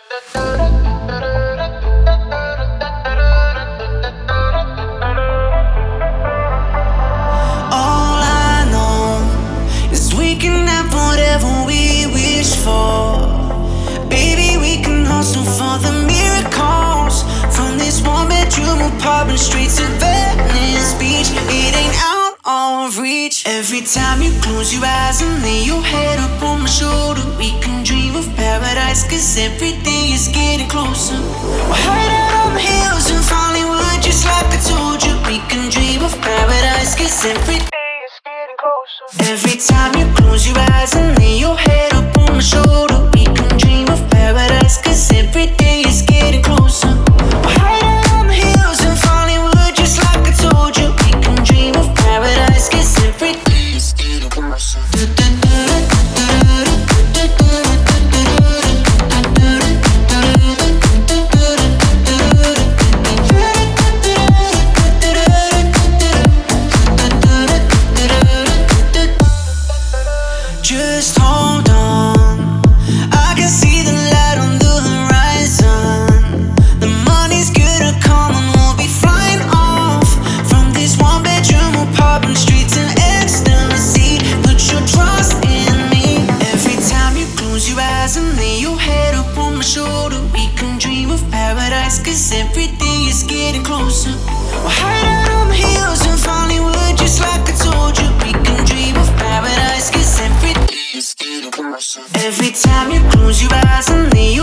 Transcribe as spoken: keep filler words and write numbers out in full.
All I know is we can have whatever we wish for. Baby, we can hustle for the miracles. From this one bedroom apartment straight to Venice Beach. It ain't out of reach. Every time you close your eyes and lay your head up on my shoulder, we can dream of paradise, cause every day is getting closer. We're hiding out on the hills in Hollywood, just like I told you. We can dream of paradise, cause every day is getting closer. Every time you close your eyes and lay your head up on my shoulder, we can dream of paradise, cause every day is getting closer. We're hiding out on the hills in Hollywood, just like I told you. We can dream of paradise, cause every day is getting closer. Just hold on, I can see the light on the horizon. The money's gonna come and we'll be flying off from this one bedroom apartment straight to ecstasy. Put your trust in me. Every time you close your eyes and lay your head up on my shoulder, we can dream of paradise, cause every day is getting closer. We're hiding out on the hills in Hollywood, just like I told you. We can dream of paradise, cause every day is getting closer. Every time you close your eyes and lay